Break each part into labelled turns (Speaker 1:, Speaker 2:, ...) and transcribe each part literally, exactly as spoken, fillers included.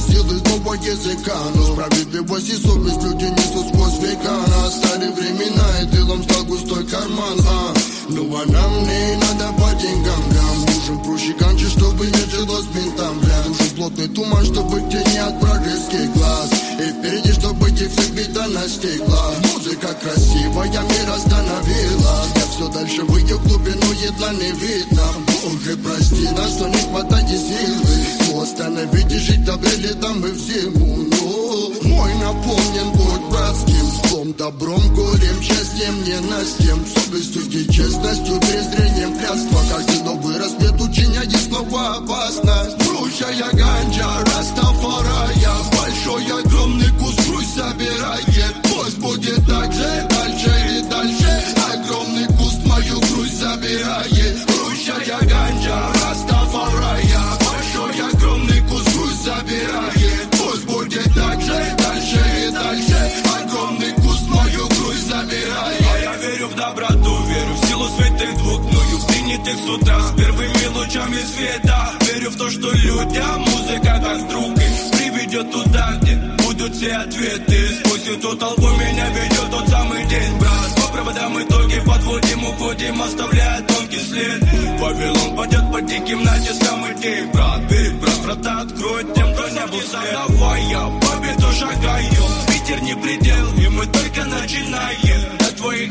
Speaker 1: силы злого языка. Но справедливость и совесть люди несут сквозь века. Настали времена, и тылом стал густой карман, а ну а нам не надо по деньгам, бля. Нужен проще ганчи, чтобы не жило с бинтом, бля. Нужен плотный туман, чтобы тени от вражеских глаз. И впереди, чтобы их всех бита настигла. Музыка красивая, мир остановила. Я все дальше в ее глубину, едва не видно. Боже, прости нас, что не хватает силы. Но остановите жить добре летом и в зиму. Но мой наполнен будь братским злом, добром, горем, счастьем, ненастьем, совестью и честностью, презрением, клятства. Каждый новый рассвет учиняет снова опасность. Брущая ганджа, растафарая, большой огромный куст грусть забирает. Пусть будет так же, дальше и дальше. Огромный куст мою грусть забирает. Брущая ганджа, растафарая, большой огромный куст грусть забирает. Пусть будет так же, дальше и дальше. Огромный куст мою грусть забирает.
Speaker 2: А я верю в доброту, верю в силу святых двух мною принятых с утра с первыми лучами света. Верю в то, что людям музыка как друг их приведет туда, где будут все ответы. Сквозь эту толпу меня ведет тот самый день, брат. По проводам итоги подводим, уходим, оставляя тонкий след. Вавилон пойдет под диким натиском идей, брат. Верь, брат, врата откроет тем, кто не был след. Давай я победу шагаю, ветер не предел, и мы только начинаем. До твоих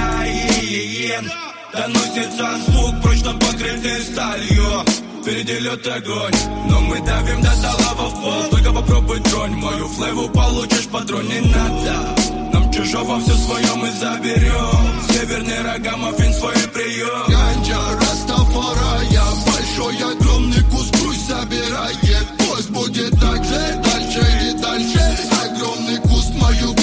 Speaker 2: окраин доносится звук, прочно покрытый сталью. Впереди лед огонь, но мы давим до талава в пол. Только попробуй тронь мою флейву, получишь патрон, не надо. Нам чужого все свое мы заберем. Северный рога, маффин свой прием.
Speaker 1: Ганджа, растафарая, большой огромный куст грусть забирает. Пусть будет так же, дальше и дальше. Огромный куст мою